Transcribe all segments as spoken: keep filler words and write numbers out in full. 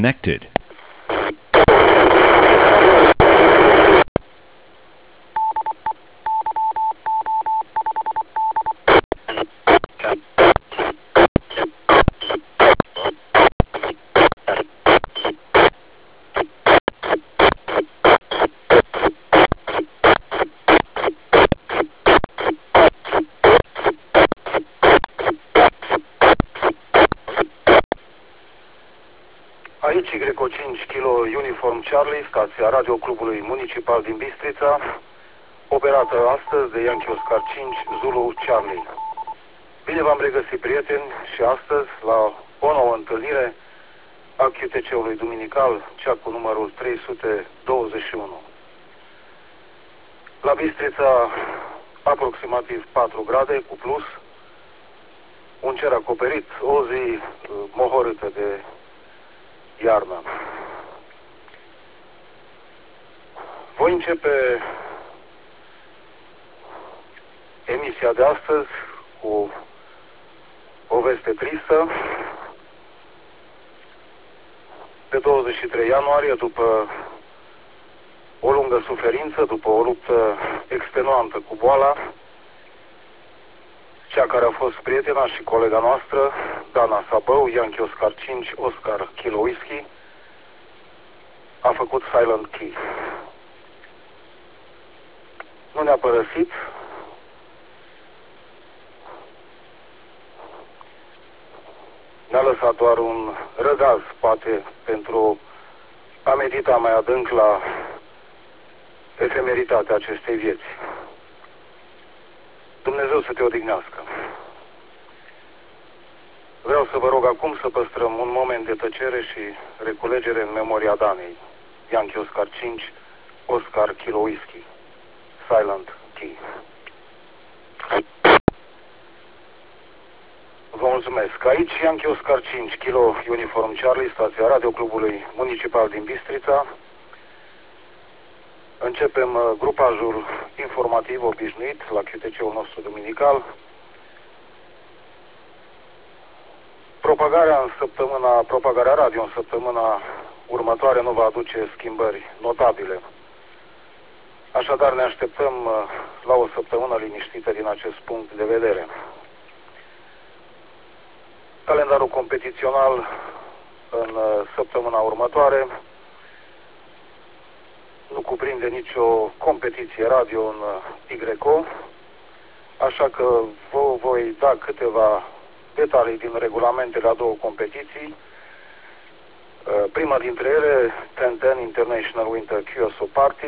Connected. Aici Y cinci Kilo Uniform Charlie, stația radioclubului municipal din Bistrița, operată astăzi de Yankee Oscar cinci Zulu Charlie. Bine v-am regăsit, prieteni, și astăzi la o nouă întâlnire a Q T C-ului duminical, cea cu numărul trei sute douăzeci și unu. La Bistrița aproximativ patru grade cu plus, un cer acoperit, o zi mohorâtă de iarnă. Voi începe emisia de astăzi cu o veste tristă. Pe douăzeci și trei ianuarie, după o lungă suferință, după o luptă extenuantă cu boala, cea care a fost prietena și colega noastră, Dana Sabău, Yankee Oscar cinci, Oscar Kilo Whisky, a făcut Silent Key. Nu ne-a părăsit. Ne-a lăsat doar un răgaz, poate, pentru a medita mai adânc la efemeritatea acestei vieți. Dumnezeu să te odihnească. Vreau să vă rog acum să păstrăm un moment de tăcere și reculegere în memoria Danei. Yankee Oscar cinci, Oscar Kilo Whisky. Silent Key. Vă mulțumesc. Aici Yankee Oscar cinci, Kilo Uniform Charlie, stația radioclubului municipal din Bistrița. Începem grupajul informativ obișnuit la Q T C-ul nostru duminical. Propagarea în săptămâna, propagarea radio în săptămâna următoare nu va aduce schimbări notabile. Așadar ne așteptăm la o săptămână liniștită din acest punct de vedere. Calendarul competițional în săptămâna următoare nu cuprinde nicio competiție radio în Y O, așa că vă voi da câteva detalii din regulamentele a două competiții. Prima dintre ele, ten ten International Winter Q S O Party,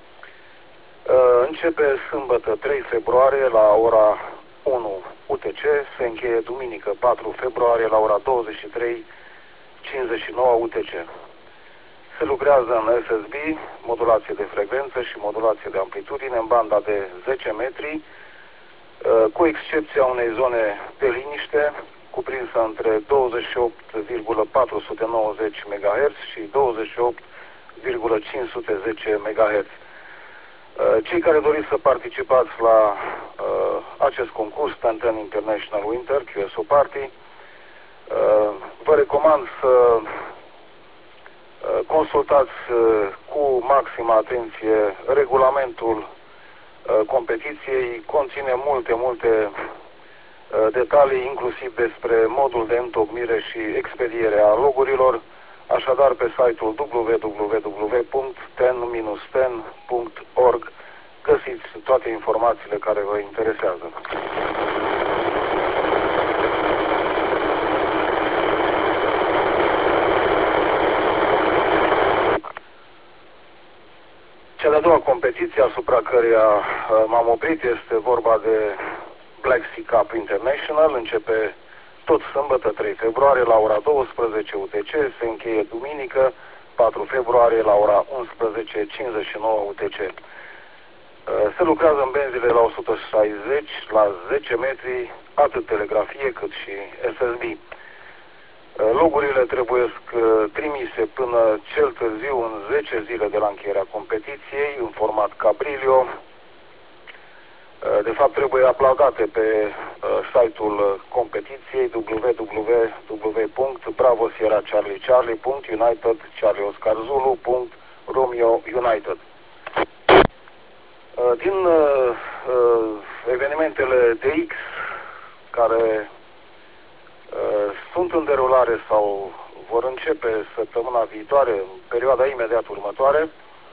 începe sâmbătă trei februarie la ora unu U T C, se încheie duminică patru februarie la ora douăzeci și trei cincizeci și nouă U T C. Se lucrează în F S B, modulație de frecvență și modulație de amplitudine în banda de zece metri, cu excepția unei zone de liniște cuprinsă între douăzeci și opt virgulă patru sute nouăzeci MHz și douăzeci și opt virgulă cinci sute zece MHz. Cei care doriți să participați la uh, acest concurs, ten ten International Winter Q S O Party, uh, vă recomand să uh, consultați uh, cu maximă atenție regulamentul uh, competiției. Conține multe, multe uh, detalii, inclusiv despre modul de întocmire și expediere a logurilor. Așadar, pe site-ul w w w punct ten ten punct org găsiți toate informațiile care vă interesează. Cea de-a doua competiție asupra căreia m-am oprit este vorba de Black Sea Cup International. Începe tot sâmbătă trei februarie la ora douăsprezece U T C, se încheie duminică patru februarie la ora unsprezece cincizeci și nouă U T C. Se lucrează în benzile la o sută șaizeci la zece metri, atât telegrafie cât și S S B. Logurile trebuie trimise până cel târziu în zece zile de la încheierea competiției, în format Cabrilio. De fapt, trebuie aplaudate pe site-ul competiției w w w punct bravo sierra charlie charlie punct united charlie oscar zulu punct romeo united. Din evenimentele D X care sunt în derulare sau vor începe săptămâna viitoare, în perioada imediat următoare,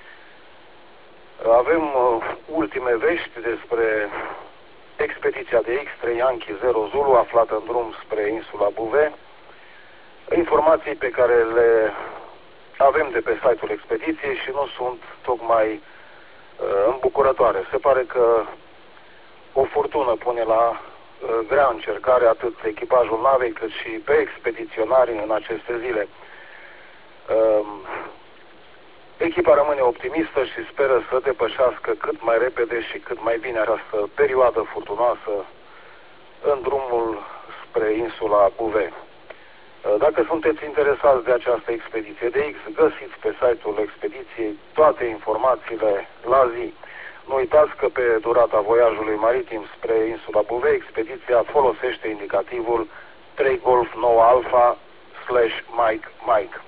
avem ultime vești despre expediția de X trei Yankee zero Zulu aflată în drum spre insula Bouvet, informații pe care le avem de pe site-ul expediției și nu sunt tocmai uh, îmbucurătoare. Se pare că o furtună pune la uh, grea încercare atât echipajul navei cât și pe expediționari în aceste zile. Uh, Echipa rămâne optimistă și speră să depășească cât mai repede și cât mai bine această perioadă furtunoasă în drumul spre insula Bouvet. Dacă sunteți interesați de această expediție de X, găsiți pe site-ul expediției toate informațiile la zi. Nu uitați că pe durata voiajului maritim spre insula Bouvet, expediția folosește indicativul trei Golf nouă Alpha slash Mike Mike.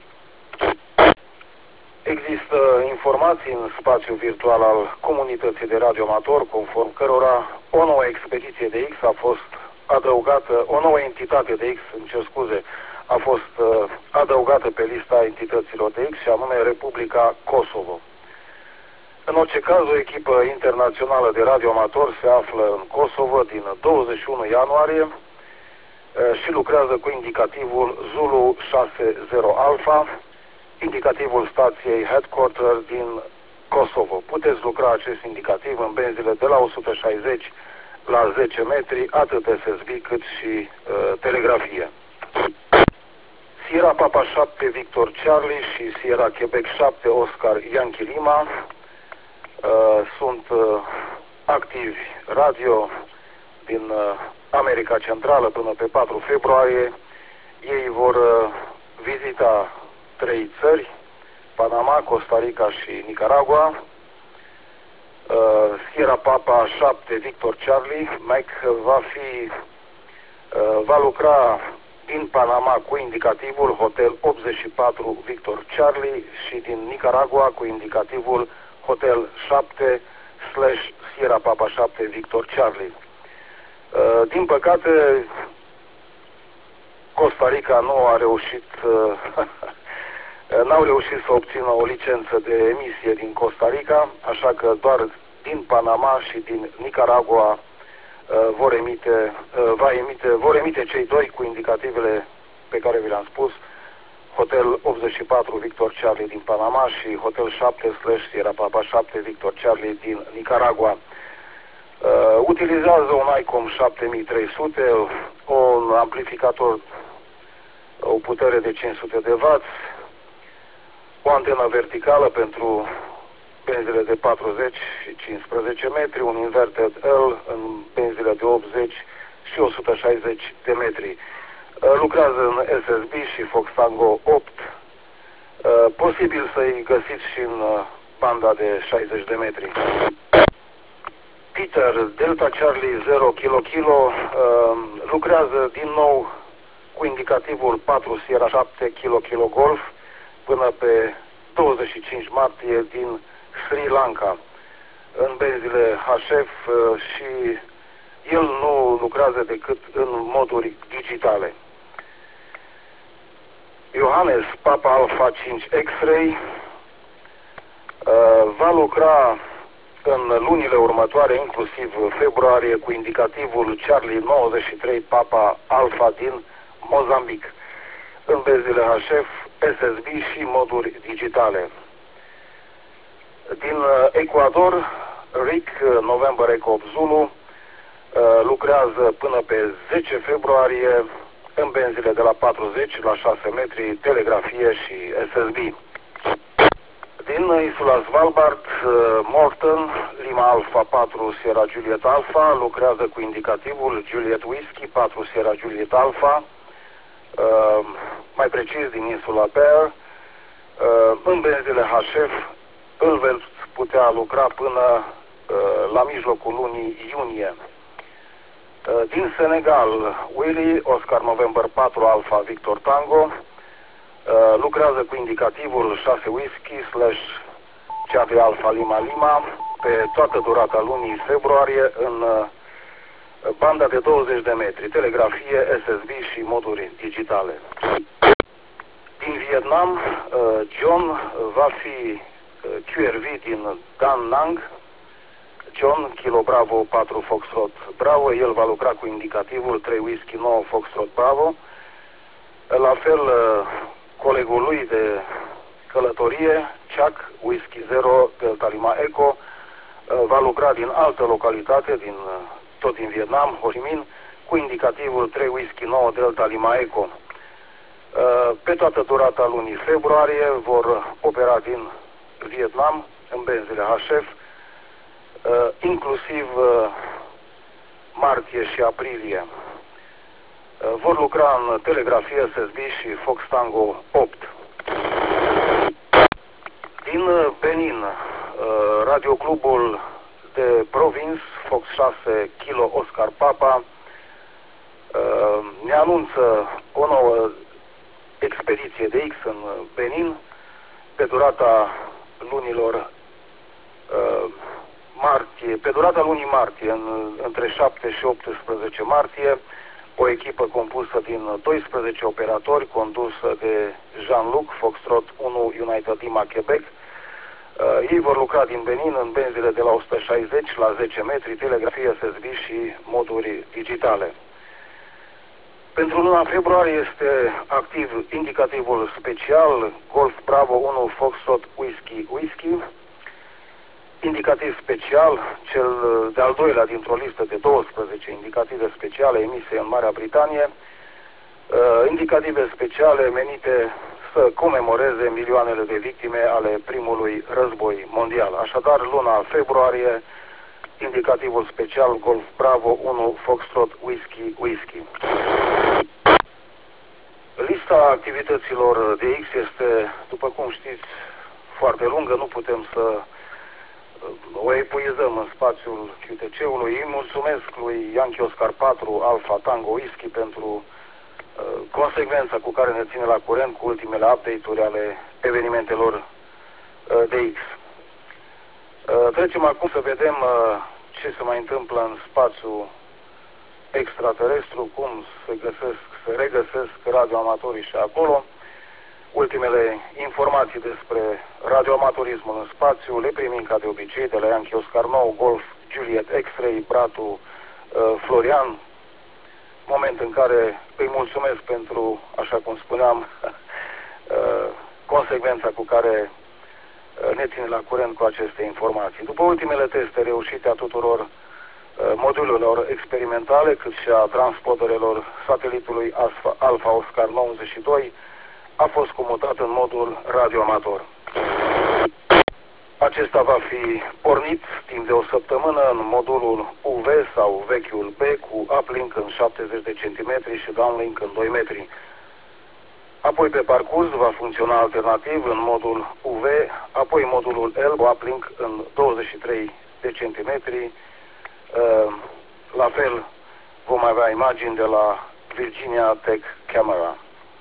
Există informații în spațiul virtual al comunității de radioamatori, conform cărora o nouă expediție de X a fost adăugată, o nouă entitate de X, îmi cer scuze, a fost uh, adăugată pe lista entităților de X, și anume Republica Kosovo. În orice caz, o echipă internațională de radioamatori se află în Kosovo din douăzeci și unu ianuarie uh, și lucrează cu indicativul Zulu șase zero Alpha, indicativul stației Headquarter din Kosovo. Puteți lucra acest indicativ în benzile de la o sută șaizeci la zece metri, atât S S B cât și uh, telegrafie. Sierra Papa șapte Victor Charlie și Sierra Quebec șapte Oscar Yankee Lima uh, sunt uh, activi radio din uh, America Centrală până pe patru februarie. Ei vor uh, vizita trei țări, Panama, Costa Rica și Nicaragua. Uh, Sierra Papa șapte Victor Charlie, Mike va fi uh, va lucra din Panama cu indicativul Hotel optzeci și patru Victor Charlie și din Nicaragua cu indicativul Hotel șapte slash Sierra Papa șapte Victor Charlie. Uh, din păcate, Costa Rica nu a reușit uh, n-au reușit să obțină o licență de emisie din Costa Rica, așa că doar din Panama și din Nicaragua uh, vor emite, uh, va emite, vor emite cei doi cu indicativele pe care vi le-am spus, Hotel optzeci și patru Victor Charlie din Panama și Hotel șapte slash Sierra Papa șapte Victor Charlie din Nicaragua. Uh, utilizează un ICOM șapte mii trei sute, un amplificator, o putere de cinci sute de watt, o antenă verticală pentru benzile de patruzeci și cincisprezece metri, un inverted L în benzile de optzeci și o sută șaizeci de metri. Lucrează în S S B și Fox Tango opt. Posibil să-i găsiți și în banda de șaizeci de metri. Peter, Delta Charlie zero Kilo Kilo, lucrează din nou cu indicativul patru Sierra șapte Kilo Kilo Golf până pe douăzeci și cinci martie din Sri Lanka în benzile H F și el nu lucrează decât în moduri digitale. Johannes Papa Alpha cinci X-Ray va lucra în lunile următoare, inclusiv februarie, cu indicativul Charlie nouăzeci și trei Papa Alpha din Mozambic în benzile H F, S S B și moduri digitale. Din Ecuador, Rick November Echo opt Zulu lucrează până pe zece februarie în benzile de la patruzeci la șase metri, telegrafie și S S B. Din insula Svalbard, Morton, Lima Alpha patru Sierra Juliet Alpha lucrează cu indicativul Juliet Whiskey patru Sierra Juliet Alpha, Uh, mai precis din insula Bear, uh, în benzile H F. Îl veți putea lucra până la mijlocul lunii iunie. Din Senegal, Willy, Oscar November patru, Alpha Victor Tango, lucrează cu indicativul șase Whisky slash Charlie Alpha Lima Lima pe toată durata lunii februarie în banda de douăzeci de metri, telegrafie, S S B și moduri digitale. Din Vietnam, John va fi Q R V din Dan Nang. John, Kilo Bravo patru Foxtrot Bravo, el va lucra cu indicativul trei Whisky nouă Foxtrot Bravo. La fel, colegul lui de călătorie, Chuck, Whisky zero Delta Lima Echo, va lucra din altă localitate, din, tot din Vietnam, Ho Chi Minh, cu indicativul trei Whisky nouă Delta Lima Echo. Pe toată durata lunii februarie vor opera din Vietnam în benzile H F, inclusiv martie și aprilie. Vor lucra în telegrafie, S S B și Fox Tango opt. Din Benin, radioclubul de Province, Fox șase Kilo Oscar Papa, ne anunță o nouă expediție de X în Benin pe durata lunilor martie, pe durata lunii martie, în, între șapte și optsprezece martie, o echipă compusă din doisprezece operatori, condusă de Jean-Luc, Foxtrot unu United Lima Quebec. Uh, ei vor lucra din Benin în benzile de la o sută șaizeci la zece metri, telegrafie, S S B și moduri digitale. Pentru luna februarie este activ indicativul special Golf Bravo unu Foxtrot Whisky Whisky, indicativ special, cel de-al doilea dintr-o listă de douăsprezece indicative speciale emise în Marea Britanie, uh, indicative speciale menite să comemoreze milioanele de victime ale primului război mondial. Așadar, luna februarie, indicativul special Golf Bravo unu Foxtrot Whisky Whisky. Lista activităților de X este, după cum știți, foarte lungă, nu putem să o epuizăm în spațiul Q T C-ului. Îi mulțumesc lui Yankee Oscar patru Alpha Tango Whisky pentru uh, consecvența cu care ne ține la curent cu ultimele update-uri ale evenimentelor uh, de X. Uh, trecem acum să vedem uh, ce se mai întâmplă în spațiul extraterestru, cum se găsesc, se regăsesc radioamatorii și acolo. Ultimele informații despre radioamatorismul în spațiu le primim ca de obicei de la Yankee Oscar nouă Golf Juliet X-Ray, bratul uh, Florian, moment în care îi mulțumesc pentru, așa cum spuneam, uh, consecvența cu care uh, ne ține la curent cu aceste informații. După ultimele teste reușite a tuturor uh, modulelor experimentale, cât și a transponderelor satelitului Alpha Oscar nouăzeci și doi, a fost comutat în modul radioamator. Acesta va fi pornit timp de o săptămână în modulul U V sau vechiul B cu uplink în șaptezeci de centimetri și downlink în doi metri. Apoi pe parcurs va funcționa alternativ în modul U V, apoi modulul L cu uplink în douăzeci și trei de centimetri. La fel vom avea imagini de la Virginia Tech Camera.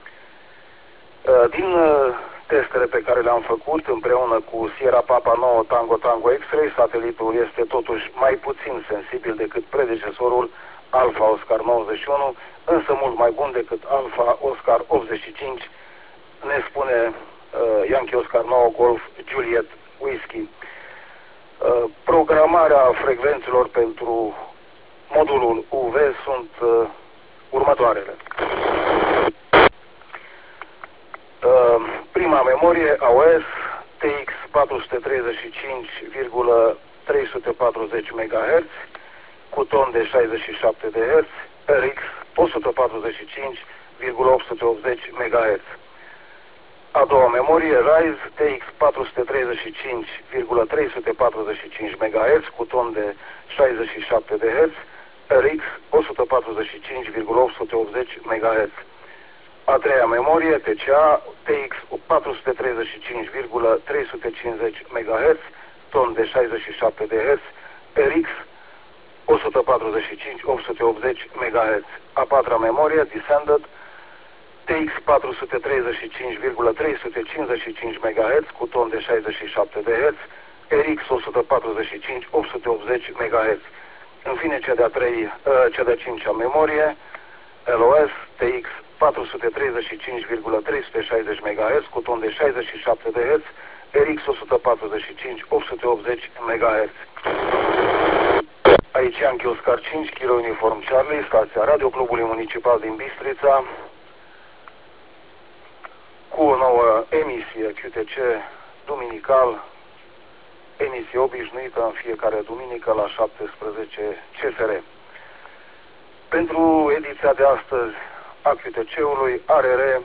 Din testele pe care le-am făcut împreună cu Sierra Papa nouă Tango Tango X-Ray, satelitul este totuși mai puțin sensibil decât predecesorul Alpha Oscar nouăzeci și unu, însă mult mai bun decât Alpha Oscar optzeci și cinci, ne spune uh, Yankee Oscar nouă Golf Juliet Whisky. Uh, programarea frecvențelor pentru modulul U V sunt uh, următoarele. Uh, prima memorie A O S T X patru sute treizeci și cinci virgulă trei sute patruzeci megahertz cu ton de șaizeci și șapte de herți, R X o sută patruzeci și cinci virgulă opt sute optzeci megahertz. A doua memorie Rise T X patru sute treizeci și cinci virgulă trei sute patruzeci și cinci megahertz cu ton de șaizeci și șapte de herți, R X o sută patruzeci și cinci virgulă opt sute optzeci megahertz. A treia memorie T C A T X patru sute treizeci și cinci virgulă trei sute cincizeci megahertz, ton de șaizeci și șapte de herți, R X o sută patruzeci și cinci opt sute optzeci MHz. A patra memorie, Descended, T X patru sute treizeci și cinci virgulă trei sute cincizeci și cinci MHz cu ton de șaizeci și șapte de herți, R X o sută patruzeci și cinci opt sute optzeci MHz. În fine, cea de-a trei, cea de-a cincea memorie, L O S, T X patru sute treizeci și cinci virgulă trei sute șaizeci MHz cu ton de șaizeci și șapte de herți, R X o sută patruzeci și cinci opt sute optzeci MHz. Aici Yankee Oscar cinci, Kilo Uniform Charlie, stația Radio Clubului Municipal din Bistrița, cu o nouă emisie Q T C duminical, emisie obișnuită în fiecare duminică la șaptesprezece C F R. Pentru ediția de astăzi a Q T C-ului, A R R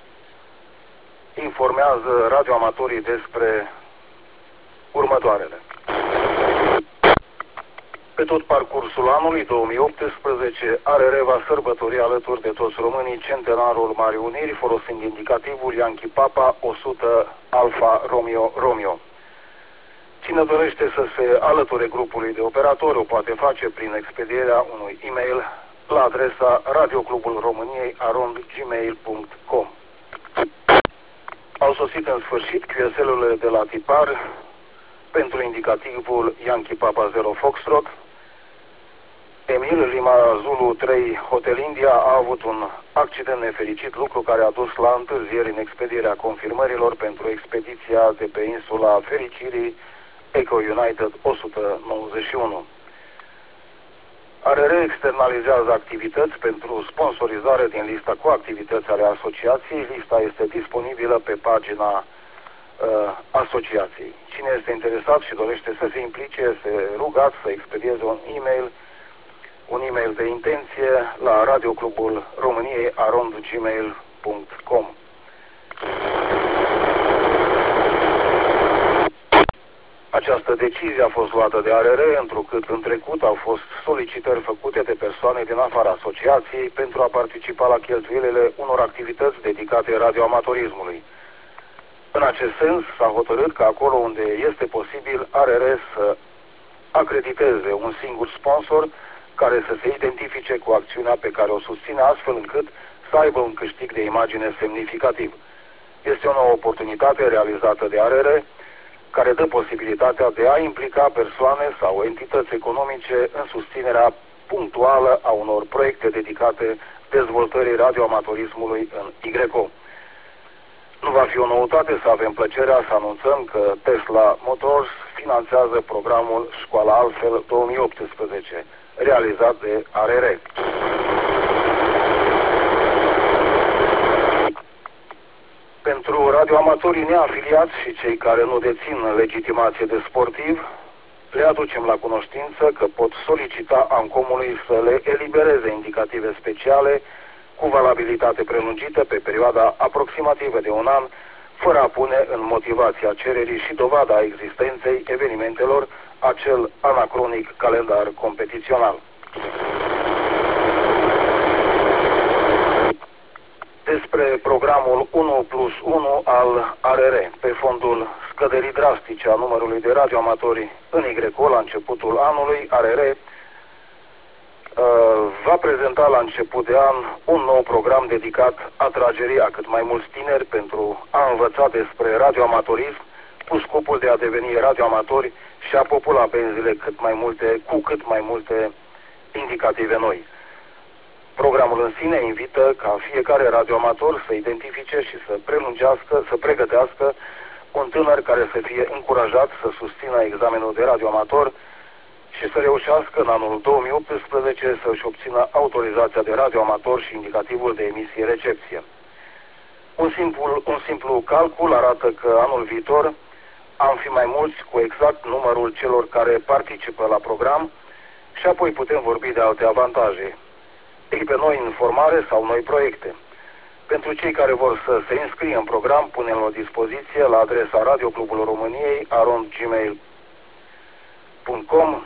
informează radioamatorii despre următoarele. Pe tot parcursul anului două mii optsprezece, A R R va sărbători alături de toți românii centenarul Marii Uniri, folosind indicativul Yankee Papa o sută Alfa Romeo Romeo. Cine dorește să se alăture grupului de operatori o poate face prin expedierea unui e-mail la adresa radioclubul româniei arond gmail punct com. Au sosit în sfârșit Q S L-urile de la tipar pentru indicativul Yankee Papa zero Foxtrot. Emil Lima Zulu trei Hotel India a avut un accident nefericit, lucru care a dus la întârzieri în expedierea confirmărilor pentru expediția de pe insula Fericirii Eco United o sută nouăzeci și unu. A R R externalizează activități pentru sponsorizare din lista cu activități ale asociației. Lista este disponibilă pe pagina uh, asociației. Cine este interesat și dorește să se implice, se rugați să expedieze un e-mail, un e-mail de intenție la radioclubul României arond gmail punct com. Această decizie a fost luată de A R R, întrucât în trecut au fost solicitări făcute de persoane din afara asociației pentru a participa la cheltuielile unor activități dedicate radioamatorismului. În acest sens, s-a hotărât că acolo unde este posibil, A R R să acrediteze un singur sponsor care să se identifice cu acțiunea pe care o susține, astfel încât să aibă un câștig de imagine semnificativ. Este o nouă oportunitate realizată de A R R, care dă posibilitatea de a implica persoane sau entități economice în susținerea punctuală a unor proiecte dedicate dezvoltării radioamatorismului în Y R C O. Nu va fi o noutate să avem plăcerea să anunțăm că Tesla Motors finanțează programul Școala Altfel două mii optsprezece, realizat de A R R. Pentru radioamatorii neafiliați și cei care nu dețin legitimație de sportiv, le aducem la cunoștință că pot solicita ANCOM-ului să le elibereze indicative speciale cu valabilitate prelungită pe perioada aproximativă de un an, fără a pune în motivația cererii și dovada existenței evenimentelor acel anacronic calendar competițional. Despre programul unu plus unu al A R R, pe fondul scăderii drastice a numărului de radioamatori în Y R C O la începutul anului, A R R uh, va prezenta la început de an un nou program dedicat atragerii a cât mai mulți tineri pentru a învăța despre radioamatorism, cu scopul de a deveni radioamatori și a popula benzile cât mai multe, cu cât mai multe indicative noi. Programul în sine invită ca fiecare radioamator să identifice și să prelungească, să pregătească un tânăr care să fie încurajat să susțină examenul de radioamator și să reușească în anul două mii optsprezece să-și obțină autorizația de radioamator și indicativul de emisie-recepție. Un simplu, un simplu calcul arată că anul viitor am fi mai mulți cu exact numărul celor care participă la program și apoi putem vorbi de alte avantaje. Echipe noi în formare sau noi proiecte. Pentru cei care vor să se înscrie în program, punem la dispoziție la adresa radioclubul României arond gmail punct com,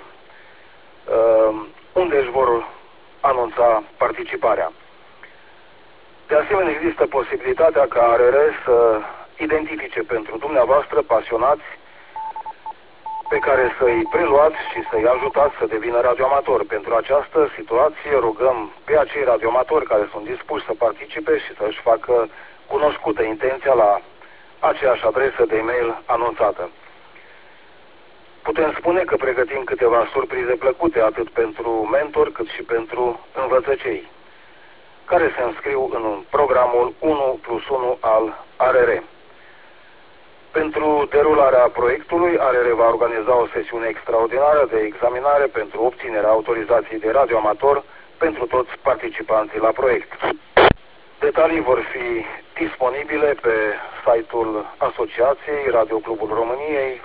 unde își vor anunța participarea. De asemenea, există posibilitatea ca A R R să identifice pentru dumneavoastră pasionați pe care să-i preluați și să-i ajutați să devină radioamatori. Pentru această situație rugăm pe acei radioamatori care sunt dispuși să participe și să-și facă cunoscută intenția la aceeași adresă de e-mail anunțată. Putem spune că pregătim câteva surprize plăcute atât pentru mentori cât și pentru învățăcei, care se înscriu în programul unu plus unu al A R R. Pentru derularea proiectului, A R R va organiza o sesiune extraordinară de examinare pentru obținerea autorizației de radioamator pentru toți participanții la proiect. Detalii vor fi disponibile pe site-ul Asociației Radio Clubul României,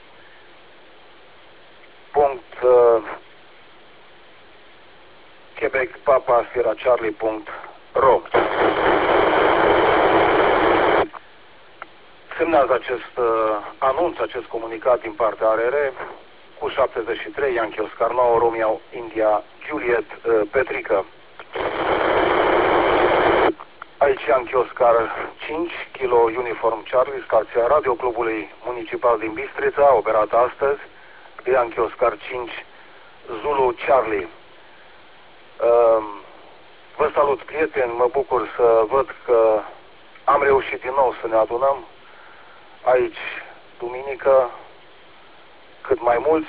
punct quebec papa sierra charlie punct ro. Semnează acest uh, anunț, acest comunicat din partea A R R cu șaptezeci și trei Yankee Oscar nouă Romeo India Juliet uh, Petrică. Aici Yankee Oscar cinci Kilo Uniform Charlie, stația radioclubului municipal din Bistrița, operată astăzi de Yankee Oscar cinci Zulu Charlie. Uh, vă salut, prieteni, mă bucur să văd că am reușit din nou să ne adunăm aici, duminică, cât mai mulți.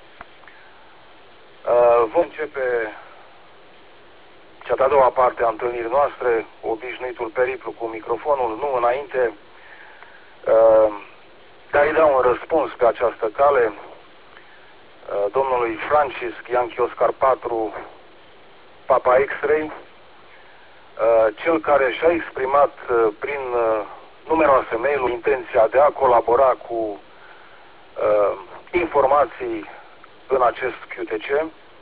Uh, vom începe cea de-a doua parte a întâlnirii noastre, obișnuitul periplu cu microfonul, nu înainte uh, de a-i da un răspuns pe această cale uh, domnului Francisc Yankee Oscar patru Papa X-Ray, uh, cel care și-a exprimat uh, prin uh, numeroase mail-uri intenția de a colabora cu uh, informații în acest Q T C.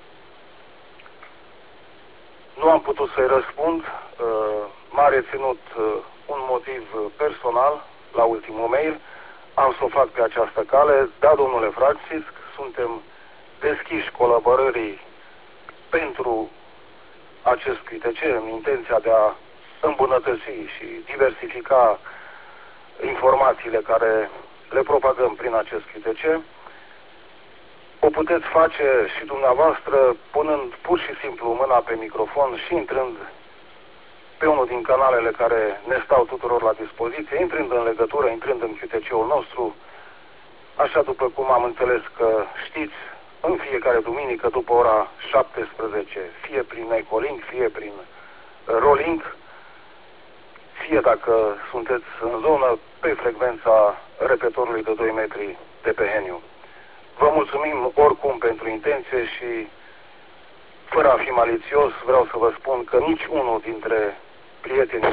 Nu am putut să-i răspund, uh, m-a reținut uh, un motiv personal la ultimul mail, am să o fac pe această cale. Da, domnule Francisc, suntem deschiși colaborării pentru acest Q T C în intenția de a îmbunătăți și diversifica informațiile care le propagăm prin acest Q T C. O puteți face și dumneavoastră punând pur și simplu mâna pe microfon și intrând pe unul din canalele care ne stau tuturor la dispoziție, intrând în legătură, intrând în Q T C-ul nostru, așa după cum am înțeles că știți, în fiecare duminică după ora șaptesprezece, fie prin Ecolink, fie prin Rolink, fie dacă sunteți în zonă pe frecvența repetorului de doi metri de pe Heniu. Vă mulțumim oricum pentru intenție și, fără a fi malițios, vreau să vă spun că nici unul dintre prietenii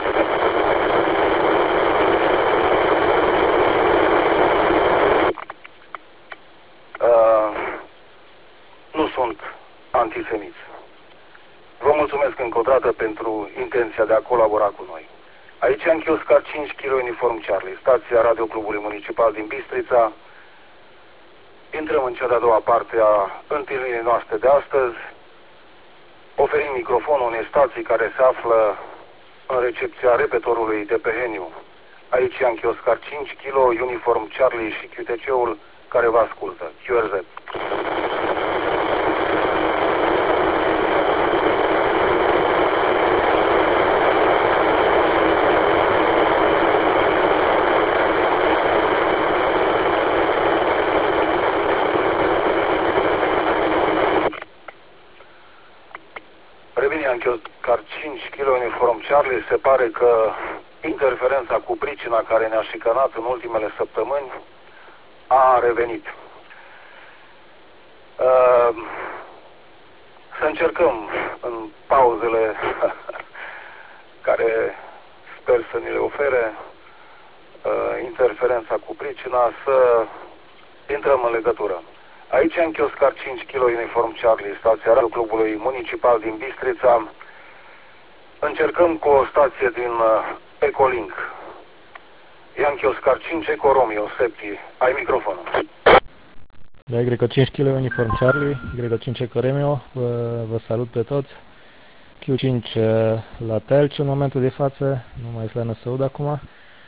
uh, nu sunt antisemiți. Vă mulțumesc încă o dată pentru intenția de a colabora cu noi. Aici Yankee Oscar cinci Kilo Uniform Charlie, stația radioclubului municipal din Bistrița. Intrăm în cea de-a doua parte a întâlnirii noastre de astăzi. Oferim microfonul unei stații care se află în recepția repetorului de pe Heniu. Aici Yankee Oscar cinci Kilo Uniform Charlie și Q T C-ul care vă ascultă. Q R Z. Yankee Oscar cinci Kilo Uniform Charlie, se pare că interferența cu pricina care ne-a șicanat în ultimele săptămâni a revenit. Uh, să încercăm în pauzele care sper să ni le ofere uh, interferența cu pricina să intrăm în legătură. Aici Yankee Oscar cinci Kilo Uniform Charlie, stația radioclubului municipal din Bistrița. Încercăm cu o stație din uh, Ecolink. Yankee Oscar cinci Eco Romeo Septi, ai microfonul. Da, Y cinci Kilo Uniform Charlie, Y cinci Eco Romeo, vă, vă salut pe toți. Q cinci uh, la Telci în momentul de față, nu mai este la Năsăud acum.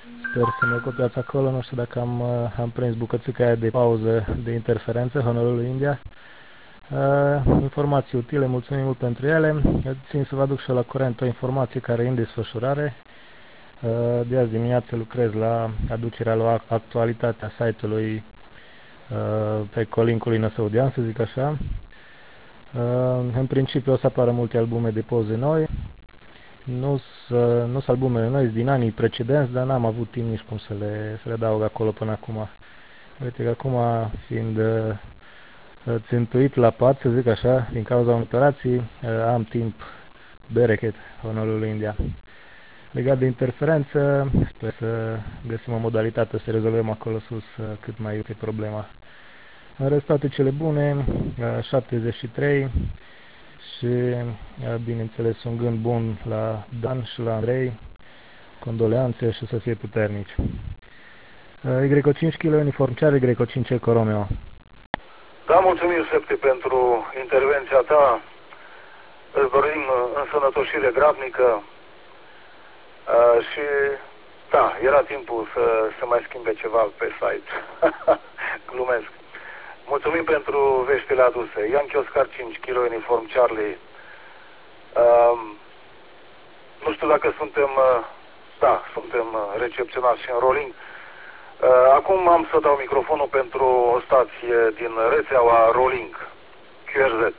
Sper să mă copiați acolo, nu știu dacă am, uh, am prins bucățica aia de pauză de interferență, Honolulu, India. Uh, informații utile, mulțumim mult pentru ele. Țin să vă aduc și la curent o informație care e în desfășurare. Uh, de azi dimineață lucrez la aducerea la actualitatea site-ului uh, pe colincului năsăudian, să zic așa. Uh, în principiu o să apară multe albume de poze noi. Nu sunt albumele noi, sunt din anii precedenți, dar n-am avut timp nici cum să le, să le adaug acolo până acum. Uite că acum, fiind uh, țintuit la pat, să zic așa, din cauza unei operații, uh, am timp berechet, Honolulu, India. Legat de interferență, sper să găsim o modalitate să rezolvăm acolo sus uh, cât mai iute problema. În rest, toate cele bune, uh, șaptezeci și trei, și bineînțeles un gând bun la Dan și la Andrei, condoleanțe și să fie puternici. Y O cinci kilo uniform Charlie, Y O cinci Eco Romeo. Da, mulțumim, Septi, pentru intervenția ta. Îți dorim însănătoșire grabnică uh, și da, era timpul să se mai schimbe ceva pe site. Glumesc. Mulțumim pentru veștile aduse. Yankee Oscar cinci kilo uniform Charlie. Uh, nu știu dacă suntem, uh, da, suntem recepționați și în rolling. Uh, acum am să dau microfonul pentru o stație din rețeaua Rolling, Q R Z.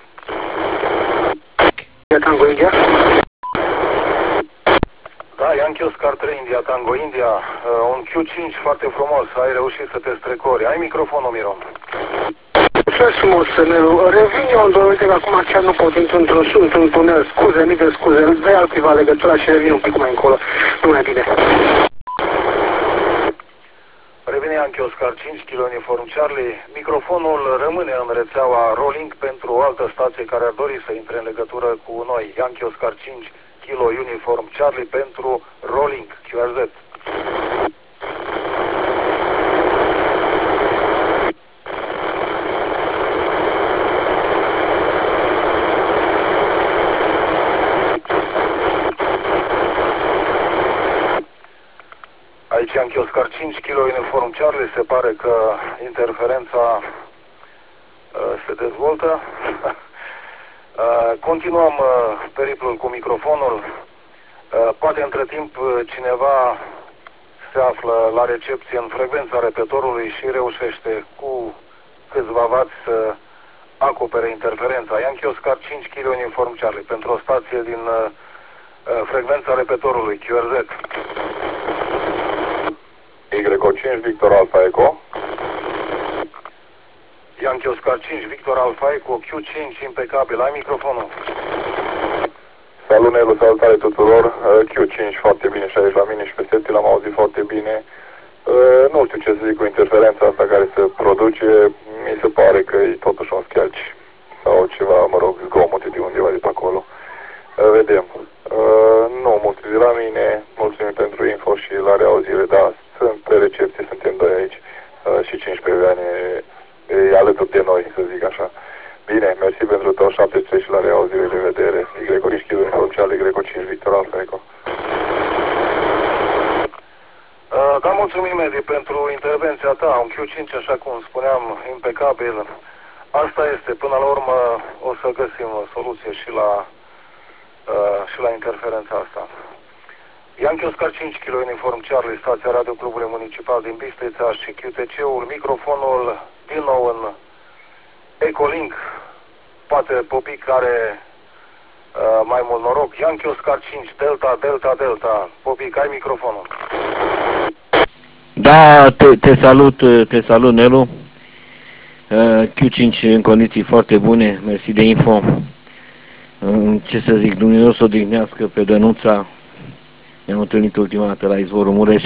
Tango India? Da, Yankee Oscar trei India, Tango India, uh, un Q cinci foarte frumos, ai reușit să te strecori. Ai microfonul, Miron. Mulțumesc frumos, Nelu. Revin eu, doar uite că acum chiar nu pot intru într-un într tunel. Scuze, mii de scuze. Îți dai altcuiva legătura și revin un pic mai încolo. Nu mai bine. Revine Yankee Oscar cinci kilo uniform Charlie. Microfonul rămâne în rețeaua Rolling pentru o altă stație care ar dori să intre în legătură cu noi. Yankee Oscar cinci kilo uniform Charlie pentru Rolling, Q R Z. Aici Yankee Oscar cinci kilo uniform Charlie, se pare că interferența uh, se dezvoltă. uh, continuăm uh, periplul cu microfonul. Uh, poate între timp cineva se află la recepție în frecvența repetorului și reușește cu câțiva vați să acopere interferența. Yankee Oscar cinci kilo uniform Charlie pentru o stație din uh, frecvența repetorului Q R Z. Y O cinci Victor Alpha Eco. Yankee Oscar cinci Victor Alpha Eco, Q cinci impecabil, ai microfonul. Salut, Nelu, salutare tuturor. Q cinci foarte bine și aici la mine și pe Septi l-am auzit foarte bine. Nu știu ce să zic cu interferența asta care se produce, mi se pare că e totuși un schelci sau ceva, mă rog, zgomote de undeva de pe acolo. Vedem. Nu, mulțumim de la mine, mulțumim pentru info și la reauzire, da, sunt pe recepție, suntem doi aici și cincisprezece ani e alături de noi, să zic așa. Bine, mersi pentru tot, șaptezeci și trei și la reauzire, de vedere. Y O cinci kilo uniform Charlie, Y O cinci Victor Alpha Eco. Da, mulțumim, Edi, pentru intervenția ta, un Q cinci, așa cum spuneam, impecabil. Asta este, până la urmă o să găsim o soluție și la Uh, și la interferența asta. Yankee Oscar cinci kilo uniform Charlie, stația Radio Clubului Municipal din Bistrița și Q T C-ul, microfonul din nou în Ecolink, poate Popic are uh, mai mult noroc. Yankee Oscar cinci Delta, Delta, Delta, Popic, ai microfonul. Da, te, te salut, te salut, Nelu. Uh, Q cinci în condiții foarte bune, mersi de info. Ce să zic, Dumnezeu să o dignească pe Dănuța. Ne-am întâlnit ultima dată la Izvorul Mureș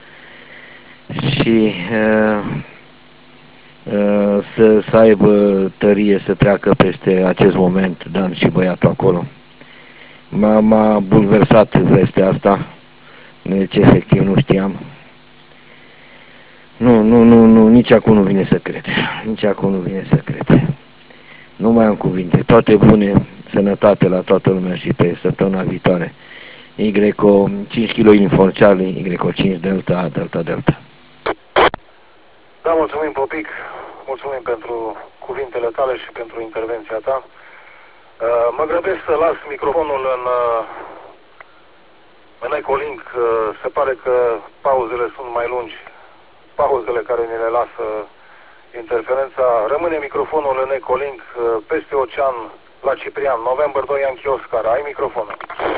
și uh, uh, să, să aibă tărie să treacă peste acest moment, Dan și băiatul acolo. M-a bulversat vestea asta, deci efectiv nu știam. Nu, nu, nu, nu, nici acum nu vine să cred, nici acum nu vine să cred. Nu mai am cuvinte, toate bune, sănătate la toată lumea și pe săptămâna viitoare. Y O cinci kilo Uniform Charlie, Y O cinci Delta, Delta, Delta. Da, mulțumim, Popic. Mulțumim pentru cuvintele tale și pentru intervenția ta. Uh, mă grăbesc să las microfonul în, uh, în Ecolink. Uh, se pare că pauzele sunt mai lungi. Pauzele care ne le lasă interferența. Rămâne microfonul în Ecolink uh, peste ocean la Ciprian. November doi, Yankee Oscar. Ai microfonul.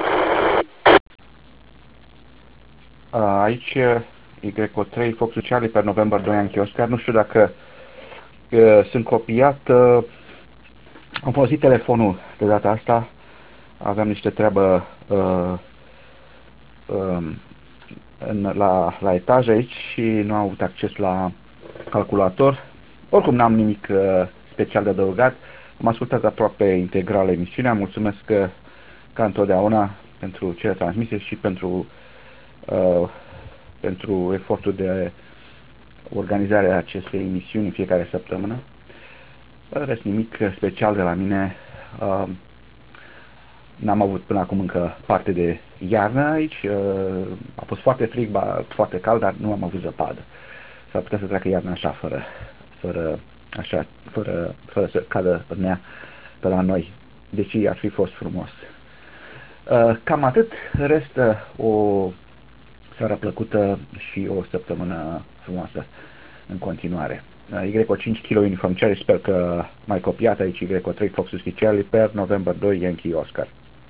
Aici Y O trei Fox Charlie pe November doi Yankee Oscar. Nu știu dacă uh, sunt copiat. Uh, am folosit telefonul de data asta. Aveam niște treabă uh, uh, în, la, la etaj aici și nu am avut acces la calculator. Oricum n-am nimic uh, special de adăugat. Am ascultat aproape integral emisiunea. Mulțumesc uh, ca întotdeauna pentru cele transmise și pentru Uh, pentru efortul de organizare a acestei emisiuni în fiecare săptămână. În rest, nimic special de la mine. Uh, n-am avut până acum încă parte de iarnă aici. Uh, a fost foarte frig, ba, foarte cald, dar nu am avut zăpadă. S-ar putea să treacă iarna așa, fără, fără, așa, fără, fără să cadă pânea pe la noi. Deci ar fi fost frumos. Uh, cam atât. Restă o seara plăcută și o săptămână frumoasă în continuare. Y O cinci kilo Uniform Charlie, sper că mai copiat aici Y O trei Fox Charlie per November doi Yankee Oscar.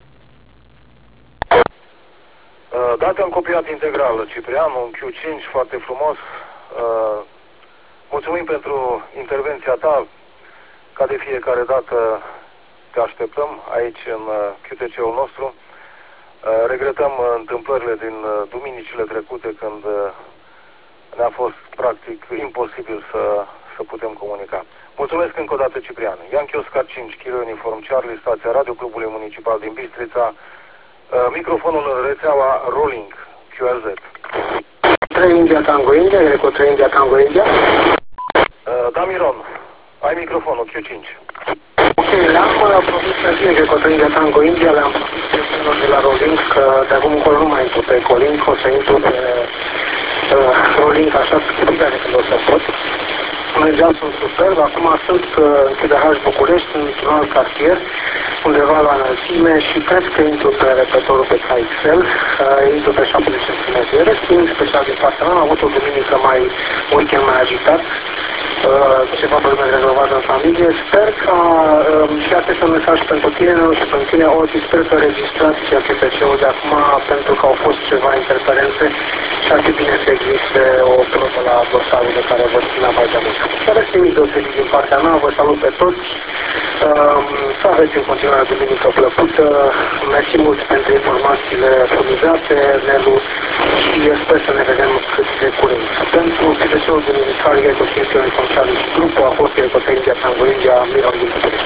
Da, te-am copiat integral, Ciprian, un Q cinci foarte frumos. Mulțumim pentru intervenția ta. Ca de fiecare dată te așteptăm aici în Q T C-ul nostru. Regretăm întâmplările din duminicile trecute când ne-a fost practic imposibil să, să putem comunica. Mulțumesc încă o dată, Ciprian. Yankee Oscar cinci kilo Uniform Charlie, stația Radio Clubului Municipal din Bistrița. Microfonul în rețeaua Rolling Q R Z. trei India Tango India, Greco trei India Tango India. Da, Miron, ai microfonul Q cinci. Ok, le-am propus să fie Greco trei India Tango India, le-am propus telefonul de la Rolling, că de acum încolo nu mai intru pe Ecolink, o să intru pe uh, Rolling așa suficient de când o să pot. Mergeam, sunt superb, acum sunt uh, în T D H București, într-un alt cartier, undeva la înălțime și cred că intru pe repetorul pe K X L, uh, intru pe șaptezeci centimetri. În rest, nimic special din partea mea, am avut o duminică mai, un weekend mai agitat, uh, ceva probleme rezolvate în familie. Sper că, uh, și acest mesaj pentru tine, nu și pentru tine, Oti, sper că registrați Q T C-ul de acum, pentru că au fost ceva interferențe și ar fi bine să existe o probă la dosarul de care vă spuneam mai de mult. Să aveți nimic deosebit din partea mea, vă salut pe toți, uh, să aveți în continuare duminică plăcută, mersi mult pentru informațiile furnizate, Nelu, și sper să ne vedem cât de curând. Pentru Q T C-ul duminical, Greco cinci kilo Uniform Charlie și grupul a fost Greco trei India Tango India, Miron din București.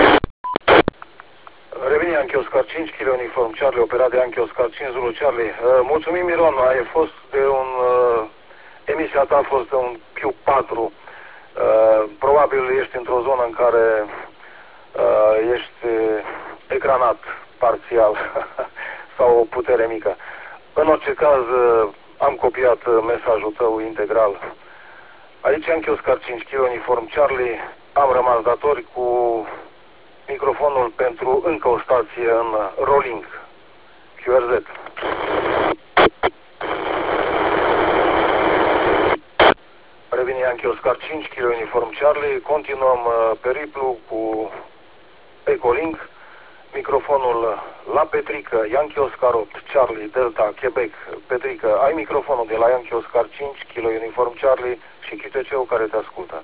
Revine Yankee Oscar cinci kilo Uniform Charlie, operat de Yankee Oscar cinci Zulu Charlie. Uh, mulțumim, Miron, ai fost de un... Uh, emisia ta a fost de un Q patru. Uh, probabil ești într-o zonă în care uh, ești ecranat parțial sau o putere mică. În orice caz, uh, am copiat mesajul tău integral. Aici Yankee Oscar cinci kilo Uniform Charlie, am rămas datori cu microfonul pentru încă o stație în Rolling Q R Z. Revine Yankee Oscar cinci kilo Uniform Charlie, continuăm uh, periplu cu Ecolink, microfonul la Petrică, Yankee Oscar opt, Charlie, Delta, Quebec. Petrică, ai microfonul de la Yankee Oscar cinci kilo Uniform Charlie și Q T C-ul care te ascultă.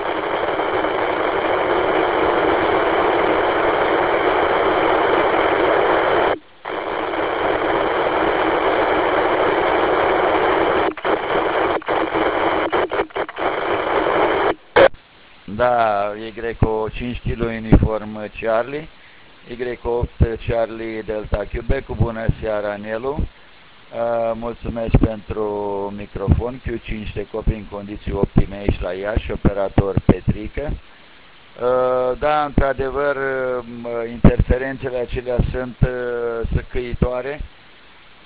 Da, Y O cinci kilo Uniform Charlie, Y O opt Charlie Delta Quebec, bună seara, Nelu. Uh, mulțumesc pentru microfon, Q cinci te copii în condiții optime aici la Iași, operator Petrică. Uh, da, într-adevăr, uh, interferențele acelea sunt uh, săcăitoare.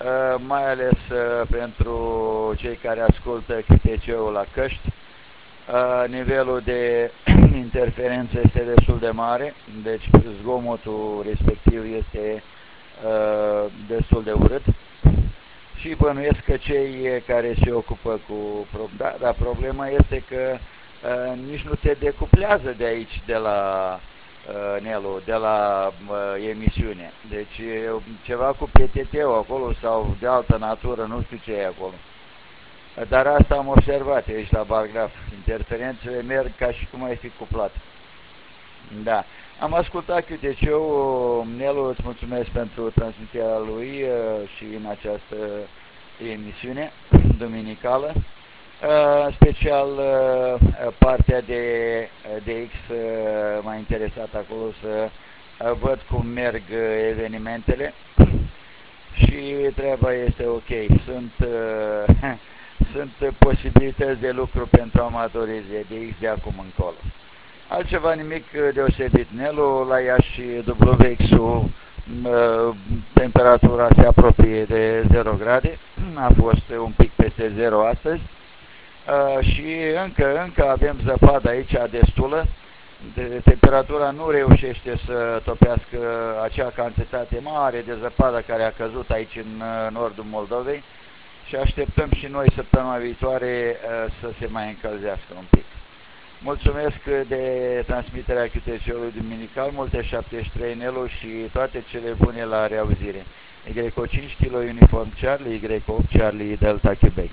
mai ales pentru cei care ascultă Q T C-ul la căști. Nivelul de interferență este destul de mare, deci zgomotul respectiv este destul de urât. Și bănuiesc că cei care se ocupă cu... Da, dar problema este că uh, nici nu te decuplează de aici, de la uh, Nelu, de la uh, emisiune. Deci e ceva cu P T T-ul acolo sau de altă natură, nu știu ce e acolo. Dar asta am observat aici la bargraf. Interferențele merg ca și cum ai fi cuplat. Da. Am ascultat Q T C-ul, Nelu, îți mulțumesc pentru transmiterea lui uh, și în această emisiune duminicală. Uh, special uh, partea de, de X uh, m-a interesat acolo să uh, văd cum merg uh, evenimentele și treaba este ok. Sunt, uh, sunt posibilități de lucru pentru amatorii de X de acum încolo. Altceva nimic deosebit. Nelu, la Iași W X-ul, temperatura se apropie de zero grade, a fost un pic peste zero astăzi și încă, încă avem zăpadă aici destulă. De, temperatura nu reușește să topească acea cantitate mare de zăpadă care a căzut aici în nordul Moldovei și așteptăm și noi săptămâna viitoare să se mai încălzească un pic. Mulțumesc de transmiterea Q T C-ului duminical, multe șaptezeci și trei Nelu și toate cele bune la reauzire. Y O cinci Kilo Uniform Charlie, Y O opt Charlie Delta Quebec.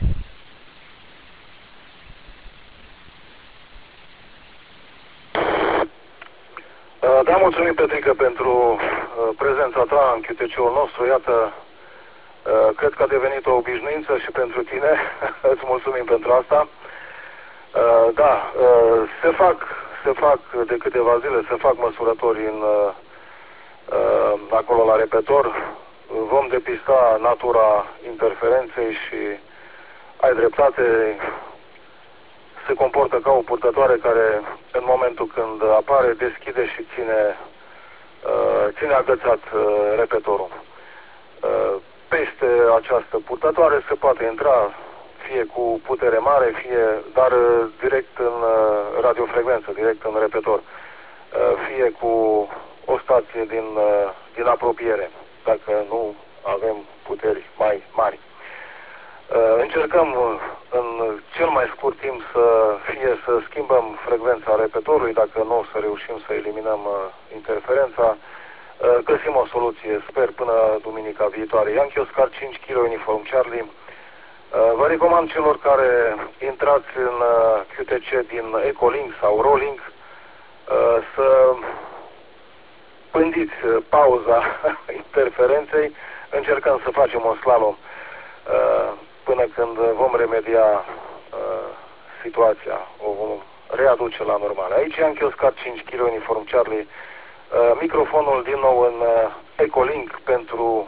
Da, mulțumim, Petrică, pentru prezența ta în Q T C-ul nostru. Iată, cred că a devenit o obișnuință și pentru tine. Îți mulțumim pentru asta. Uh, da, uh, se fac, se fac de câteva zile, se fac măsurători în, uh, uh, acolo la repetor. Vom depista natura interferenței și ai dreptate, se comportă ca o purtătoare care în momentul când apare deschide și ține, uh, ține agățat uh, repetorul. Uh, peste această purtătoare se poate intra fie cu putere mare, fie, dar direct în radiofrecvență, direct în repetor, fie cu o stație din, din apropiere, dacă nu avem puteri mai mari. Încercăm în cel mai scurt timp să fie să schimbăm frecvența repetorului, dacă nu o să reușim să eliminăm interferența, găsim o soluție, sper, până duminica viitoare. Yankee Oscar cinci Kilo Uniform Charlie. Vă recomand celor care intrați în Q T C din Ecolink sau Rolink să pândiți pauza interferenței. Încercăm să facem un slalom până când vom remedia situația, o vom readuce la normal. Aici Yankee Oscar cinci Kilo Uniform Charlie. Microfonul din nou în Ecolink pentru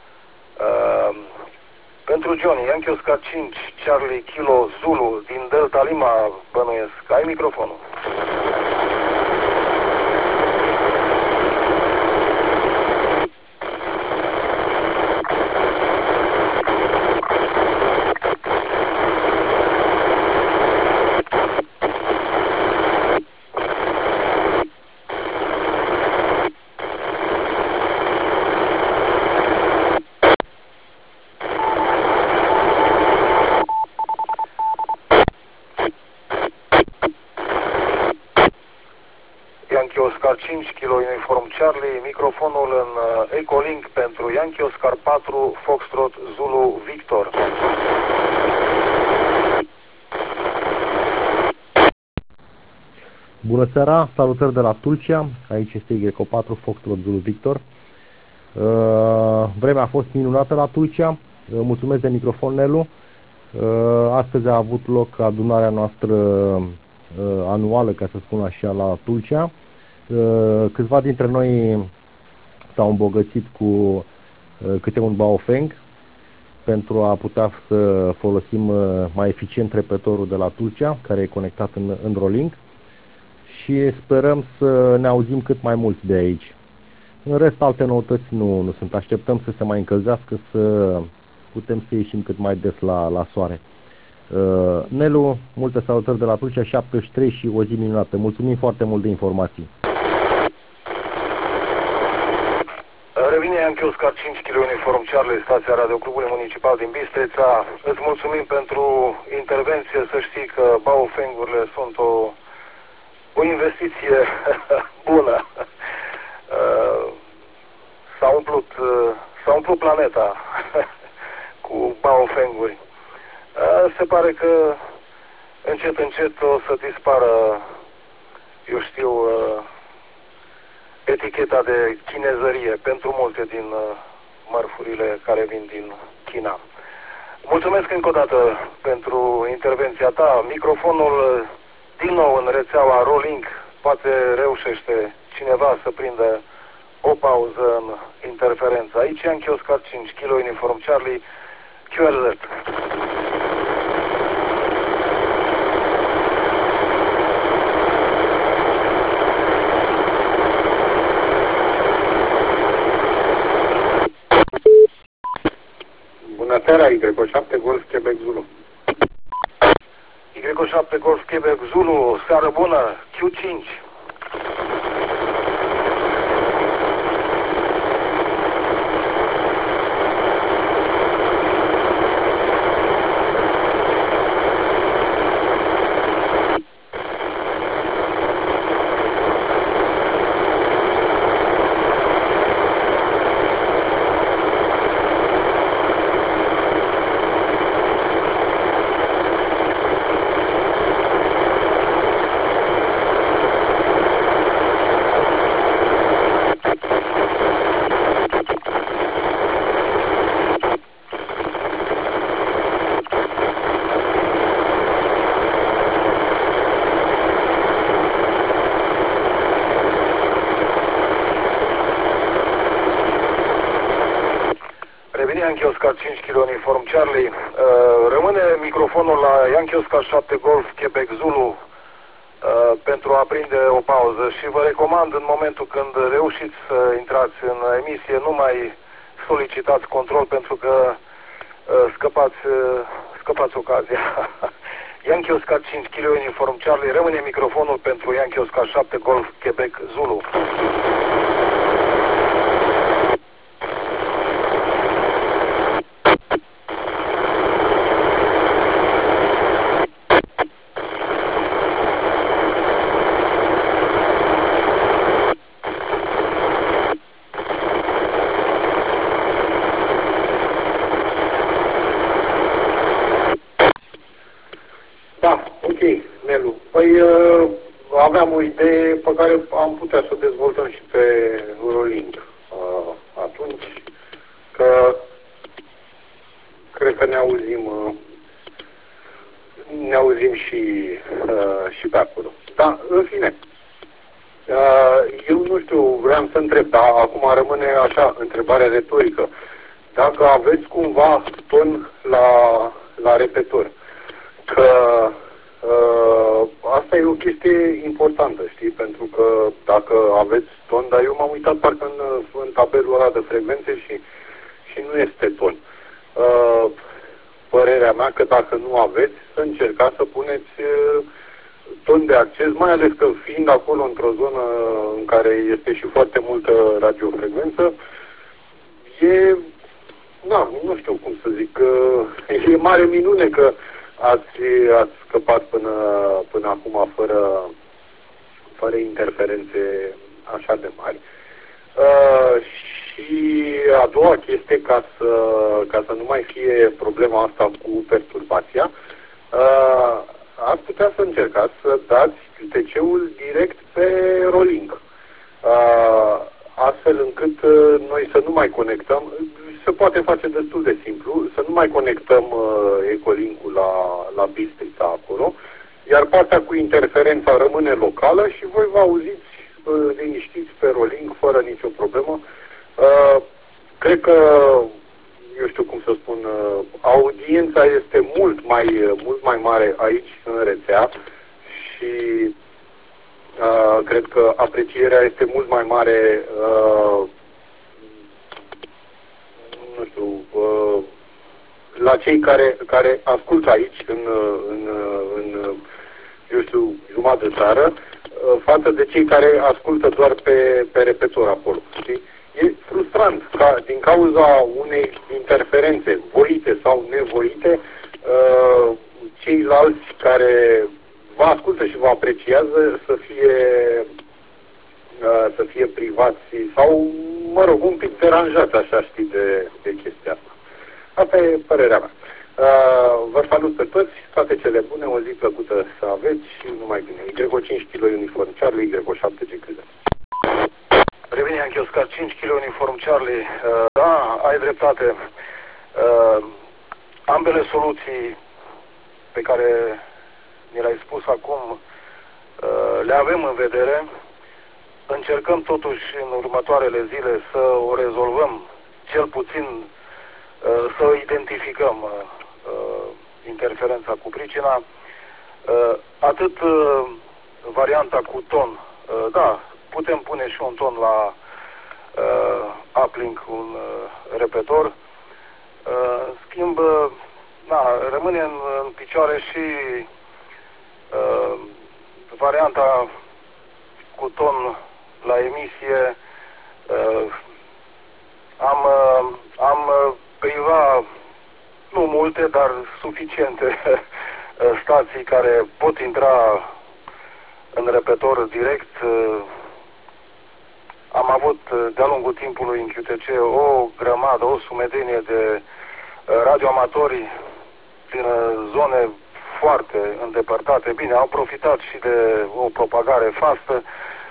Pentru Johnny, Yankee Oscar cinci, Charlie Kilo Zulu, din Delta Lima, bănuiesc. Ai microfonul. Oscar cinci Kilo Uniform Charlie, microfonul în uh, Ecolink pentru Yankee Oscar patru Foxtrot Zulu Victor. Bună seara, salutări de la Tulcea, aici este Y O patru Foxtrot Zulu Victor. Uh, vremea a fost minunată la Tulcea, uh, mulțumesc de microfon, Nelu. Uh, astăzi a avut loc adunarea noastră uh, anuală, ca să spun așa, la Tulcea. Câțiva dintre noi s-au îmbogățit cu câte un baofeng pentru a putea să folosim mai eficient repetorul de la Tulcea, care e conectat în, în Rolink, și sperăm să ne auzim cât mai mulți de aici. În rest, alte noutăți nu, nu sunt. Așteptăm să se mai încălzească, să putem să ieșim cât mai des la, la soare. Uh, Nelu, multe salutări de la Tulcea, șaptezeci și trei și o zi minunată. Mulțumim foarte mult de informații. Revine Yankee Oscar cinci kilo uniform Charlie, stația Radio Clubului Municipal din Bistrița. Îți mulțumim pentru intervenție. Să știi că Baofeng-urile sunt o, o investiție bună. S-a umplut, s-a umplut planeta cu Baofeng-uri. Se pare că încet, încet o să dispară, eu știu, eticheta de chinezărie pentru multe din mărfurile care vin din China. Mulțumesc încă o dată pentru intervenția ta. Microfonul din nou în rețeaua Rolink. Poate reușește cineva să prindă o pauză în interferență. Aici Yankee Oscar cinci kilo uniform Charlie Q L Z. Bună seara, Y șapte Golf Quebec Zulu. Y șapte Golf Quebec Zulu, seară bună, Q cinci. Yankee Oscar cinci kilo uniform Charlie. Uh, rămâne microfonul la Yankee Oscar șapte Golf Quebec Zulu uh, pentru a prinde o pauză și vă recomand în momentul când reușiți să intrați în emisie, nu mai solicitați control pentru că uh, scăpați, uh, scăpați ocazia. Yankee Oscar cinci kilo uniform Charlie, rămâne microfonul pentru Yankee Oscar șapte Golf Quebec Zulu. Păi uh, aveam o idee pe care am putea să o dezvoltăm și pe Rolink uh, atunci, că cred că ne auzim, uh, ne auzim și, uh, și pe acolo. Dar, în fine, uh, eu nu știu, vreau să întreb, dar acum rămâne așa, întrebare retorică. Dacă aveți cumva ton la, la repetor, că Uh, asta e o chestie importantă, știi, pentru că dacă aveți ton, dar eu m-am uitat parcă în, în tabelul ăla de frecvențe și, și nu este ton. Uh, părerea mea că dacă nu aveți, să încercați să puneți uh, ton de acces, mai ales că fiind acolo într-o zonă în care este și foarte multă radiofrecvență, e, na, nu știu cum să zic, uh, e mare minune că Ați, ați scăpat până, până acum fără, fără interferențe așa de mari. Uh, și a doua chestie, ca să, ca să nu mai fie problema asta cu perturbația, uh, ați putea să încercați să dați Q T C-ul direct pe Rolink. Uh, astfel încât uh, noi să nu mai conectăm, se poate face destul de simplu, să nu mai conectăm uh, Ecolink-ul la, la Bistrița acolo, iar partea cu interferența rămâne locală și voi vă auziți uh, liniștiți pe Rolink fără nicio problemă. Uh, cred că, eu știu cum să spun, uh, audiența este mult mai, mult mai mare aici în rețea și uh, cred că aprecierea este mult mai mare uh, nu știu, uh, la cei care, care ascultă aici, în, în, în, eu știu, jumătate de țară, față de cei care ascultă doar pe, pe repetor acolo, știi? E frustrant ca din cauza unei interferențe voite sau nevoite, ceilalți care vă ascultă și vă apreciază să fie, să fie privați sau, mă rog, un pic deranjați, așa, știi, de, de chestia asta. Asta e părerea mea. Vă salut pe toți, toate cele bune, o zi plăcută să aveți și numai bine. Y O cinci kilo uniform Charlie, Y O șapte G Q Z. Revine Yankee Oscar cinci kilo uniform Charlie. Uh, da, ai dreptate. Uh, ambele soluții pe care ni le-ai spus acum uh, le avem în vedere. Încercăm totuși în următoarele zile să o rezolvăm, cel puțin uh, să identificăm uh, uh, interferența cu pricina. Uh, atât uh, varianta cu ton, uh, da, putem pune și un ton la uh, uplink, un uh, repetor. Uh, schimb, uh, na, rămâne în, în picioare și uh, varianta cu ton la emisie. Uh, am, uh, am uh, privat, nu multe, dar suficiente stații care pot intra în repetor direct. Uh, Am avut de-a lungul timpului în Q T C o grămadă, o sumedenie de radioamatori din zone foarte îndepărtate. Bine, au profitat și de o propagare fastă.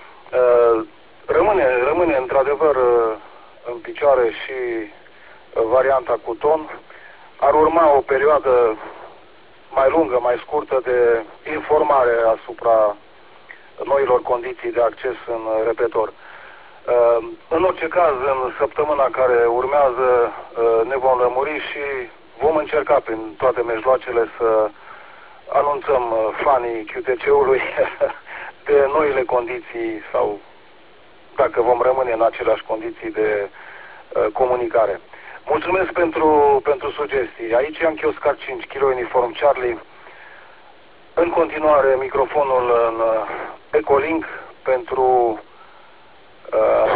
Rămâne, rămâne într-adevăr în picioare și varianta cu ton. Ar urma o perioadă mai lungă, mai scurtă de informare asupra noilor condiții de acces în repetor. Uh, în orice caz, în săptămâna care urmează uh, ne vom lămuri și vom încerca prin toate mijloacele să anunțăm uh, fanii Q T C-ului de noile condiții sau dacă vom rămâne în aceleași condiții de uh, comunicare. Mulțumesc pentru, pentru sugestii. Aici Yankee Oscar cinci kilo uniform Charlie. În continuare microfonul în uh, Ecolink pentru Uh,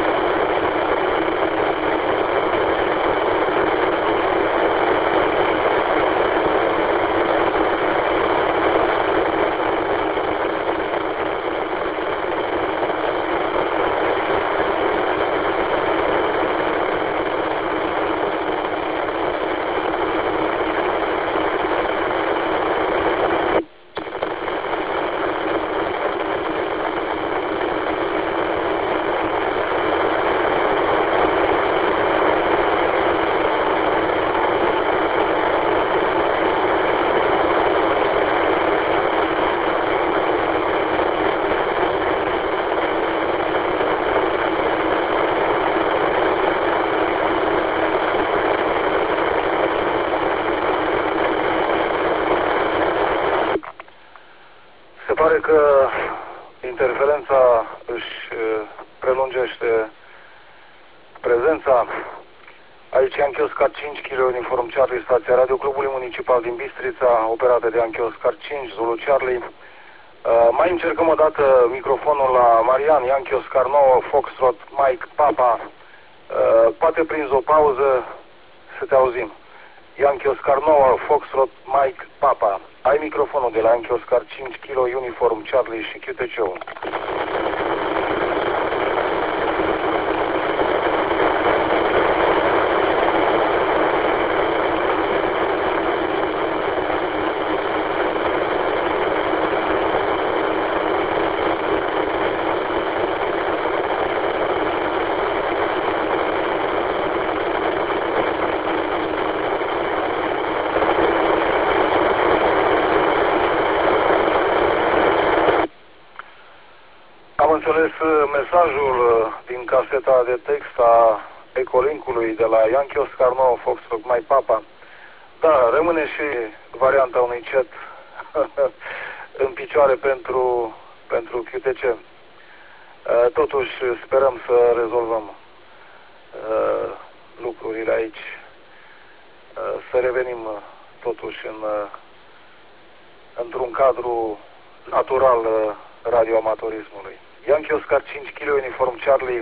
pare că interferența își prelungește prezența. Aici Yankee Oscar cinci kilo uniform Charlie, stația Radio Clubului Municipal din Bistrița, operată de Yankee Oscar cinci Zulu Charlie. Uh, mai încercăm o dată microfonul la Marian, Yankee Oscar nouă Foxtrot Mike Papa. Uh, poate prinzi o pauză să te auzim. Yankee Oscar nouă Foxtrot Mike Papa. Ai microfonul de la Yankee Oscar cinci kilo uniform Charlie și Q T C-ul. Am înțeles mesajul din caseta de text a Ecolinkului de la Yankee Oscar nouă Foxtrot Mike Papa. Da, rămâne și varianta unui chat în picioare pentru, pentru Q T C. Totuși sperăm să rezolvăm lucrurile aici. să revenim totuși în, într-un cadru natural radioamatorismului. Yankee Oscar cinci kilo uniform Charlie,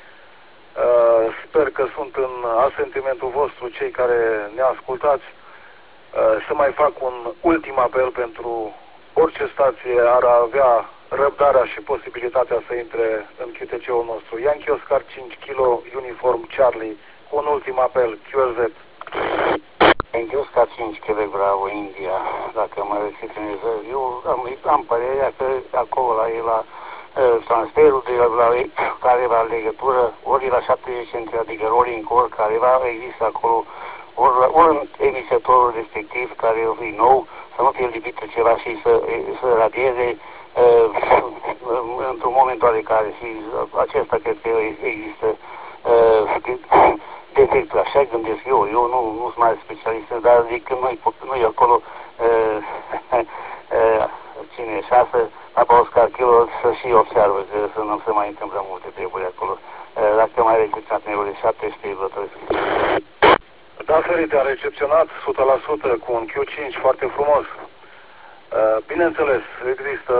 sper că sunt în asentimentul vostru cei care ne ascultați, să mai fac un ultim apel pentru orice stație ar avea răbdarea și posibilitatea să intre în Q T C-ul nostru. Yankee Oscar cinci kilo uniform Charlie, cu un ultim apel, Q R Z. Yankee Oscar cinci kilo Bravo India, dacă mă rețineză, eu am, am părerea că acolo la, la uh, transferul de la, care va legătură, ori la șaptezeci centri, adică rolling, ori care va există acolo, ori, ori în emisătorul respectiv, care e nou, să nu fie lipită ceva și să, să radieze uh, într-un moment oarecare. Și acesta cred că există uh, defectul, așa gândesc eu. Eu nu, nu sunt mai specialist, dar zic că noi, noi acolo uh, uh, cine șase, la Oscar Kilo să și observă că să nu se mai întâmplă multe treburi acolo. Uh, dacă mai recepționat nevoile șaptesprezece, vă trebuie. Da, Ferite, a recepționat o sută la sută cu un Q cinci foarte frumos. Bineînțeles, există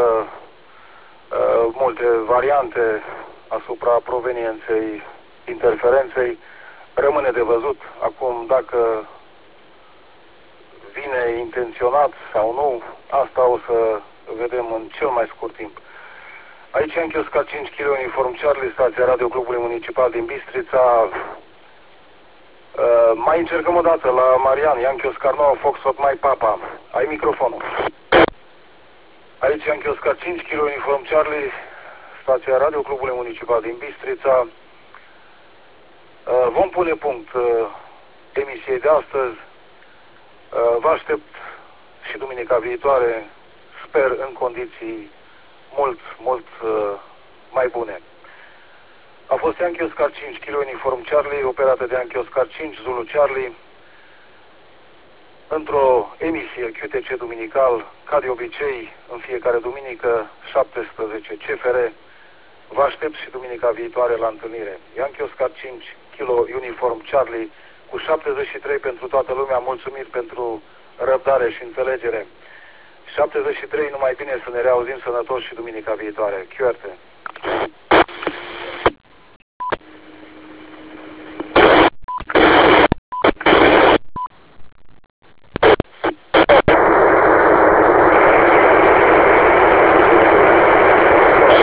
multe variante asupra provenienței interferenței. Rămâne de văzut acum dacă vine intenționat sau nu. Asta o să vedem în cel mai scurt timp. Aici Yankee Oscar cinci kilo uniform Charlie, stația Radio Clubului Municipal din Bistrița. Uh, mai încercăm o dată la Marian, Yankee Oscar nouă, Foxtrot Mai Papa. Ai microfonul. Aici Yankee Oscar cinci kilo uniform Charlie, stația Radio Clubului Municipal din Bistrița. Uh, vom pune punct uh, emisiei de astăzi. Uh, vă aștept și duminica viitoare, sper în condiții mult, mult uh, mai bune. A fost Yankee Oscar cinci kilo uniform Charlie, operată de Yankee Oscar cinci Zulu Charlie, într-o emisie Q T C duminical, ca de obicei, în fiecare duminică, șaptesprezece C F R. Vă aștept și duminica viitoare la întâlnire. Yankee Oscar cinci kilo uniform Charlie, cu șaptezeci și trei pentru toată lumea, mulțumiri pentru răbdare și înțelegere. șaptezeci și trei, numai bine, să ne reauzim sănătoși și duminica viitoare. Q R T.